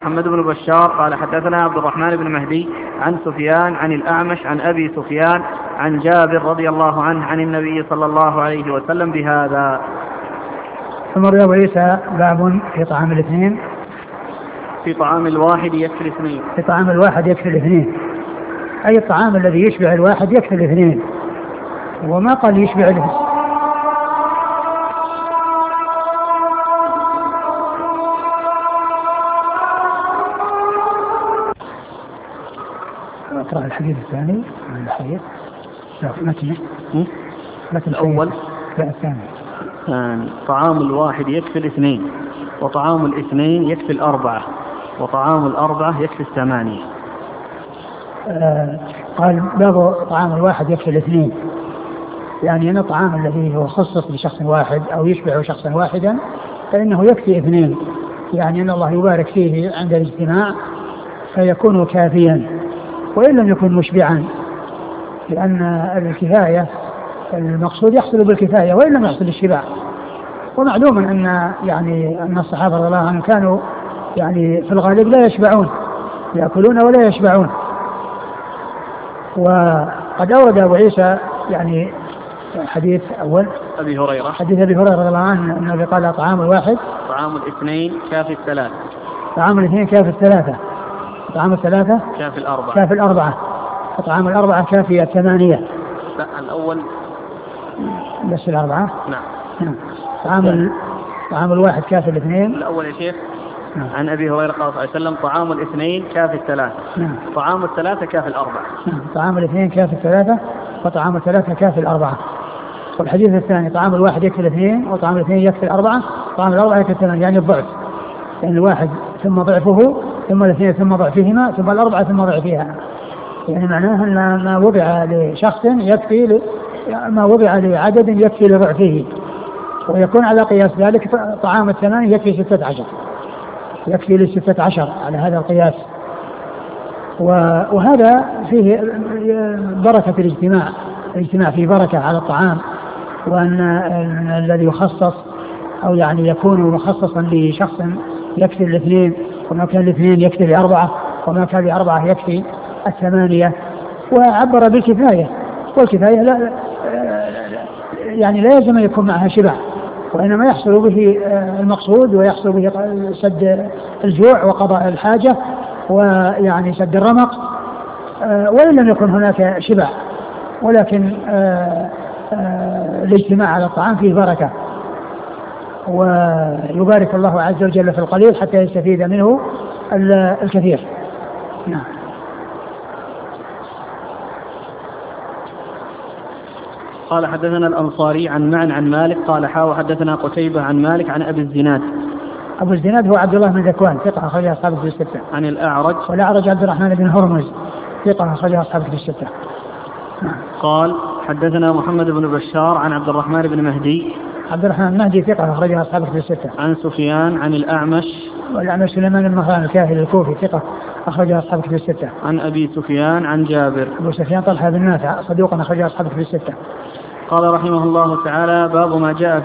محمد بن بشار قال حدثنا عبد الرحمن بن مهدي عن سفيان عن الأعمش عن أبي سفيان عن جابر رضي الله عنه عن النبي صلى الله عليه وسلم بهذا. ثم روى عيسى باب في طعام الاثنين، في طعام الواحد يكفي الاثنين، في طعام الواحد يكفي الاثنين، أي الطعام الذي يشبع الواحد يكفي الاثنين، وما قال يشبع الاثنين. اقرأ الحديث الثاني من الحديث. لكن الأول الثاني طعام الواحد يكفي الاثنين، وطعام الاثنين يكفي الأربعة، وطعام الأربعة يكفي الثمانية. قال باب طعام الواحد يكفي الاثنين، يعني أن الطعام الذي هو خصص لشخص واحد أو يشبع شخصا واحدا فإنه يكفي اثنين، يعني أن الله يبارك فيه عند الاجتماع فيكون كافيا وإن لم يكن مشبعا، لأن الكفاية المقصود يحصل بالكفاية وإن لم يحصل الشبع. ومعلوم أن الصحابة رضي الله عنهم كانوا يعني في الغالب لا يشبعون، يأكلون ولا يشبعون. وقد أورد أبو عيسى يعني حديث أول أبي هريرة، حديث أبي هريرة رضي الله عنه أنه قال طعام الواحد طعام الاثنين كافي الثلاثة، طعام الاثنين كافي الثلاثة، طعام الثلاثة كافي الأربعة، وطعام الأربعة كافي الثمانية. لا الأول بس الأربعة. نعم. طعام الواحد كافي الاثنين. الأول يا شيخ. نعم. عن أبي هريرة قال صلى الله عليه وسلم طعام الاثنين كافي الثلاثة. نعم. طعام الثلاثة كافي الأربعة. نعم. طعام الاثنين كافي الثلاثة، وطعام الثلاثة كافي الأربعة. والحديث الثاني طعام الواحد يكفي الاثنين، وطعام الاثنين يكفي الأربعة، طعام الأربعة يكفي الثمانية، يعني الضعف، يعني الواحد ثم ضعفه ثم الاثنين ثم ضعفهما ثم الأربعة ثم ضعفها، يعني معناه أن ما وضع لشخص يكفي ما وضع لعدد يكفي لضعفه، ويكون على قياس ذلك طعام الثمانية يكفي 16، يكفي ل16 على هذا القياس. وهذا فيه بركة الاجتماع فيه بركة على الطعام، وأن الذي يخصص أو يعني يكون مخصصا لشخص يكفي الاثنين، وما كان الاثنين يكفي لأربعة، وما كان لأربعة يكفي الثمانية. وعبر بالكفاية، والكفاية لا يعني لا يلزم أن يكون معها شبع، وإنما يحصل به المقصود، ويحصل به سد الجوع وقضاء الحاجة، ويعني سد الرمق، وإن لم يكن هناك شبع، ولكن الاجتماع على الطعام فيه بركة، ويبارك الله عز وجل في القليل حتى يستفيد منه الكثير. نعم. قال حدثنا الأنصاري عن معن عن مالك قال حدثنا قتيبة عن مالك عن أبي الزناد. أبو الزناد هو عبد الله بن ذكوان، ثقة أخرج أصحابه في الستة. عن الأعرج، والأعرج عبد الرحمن بن هرمز، ثقة أخرج أصحابه في الستة. نعم. قال حدثنا محمد بن بشار عن عبد الرحمن بن مهدي، عبد الرحمن المهدي ثقة أخرج أصحابه في الستة. عن سفيان عن الأعمش، والأعمش سليمان بن مهران الكاهلي الكوفي، ثقة أخرج أصحابه في الستة. عن أبي سفيان عن جابر. أبو سفيان طلحة بن نافع صدوق أخرج أصحابه في الستة. قال رحمه الله تعالى: باب ما جاء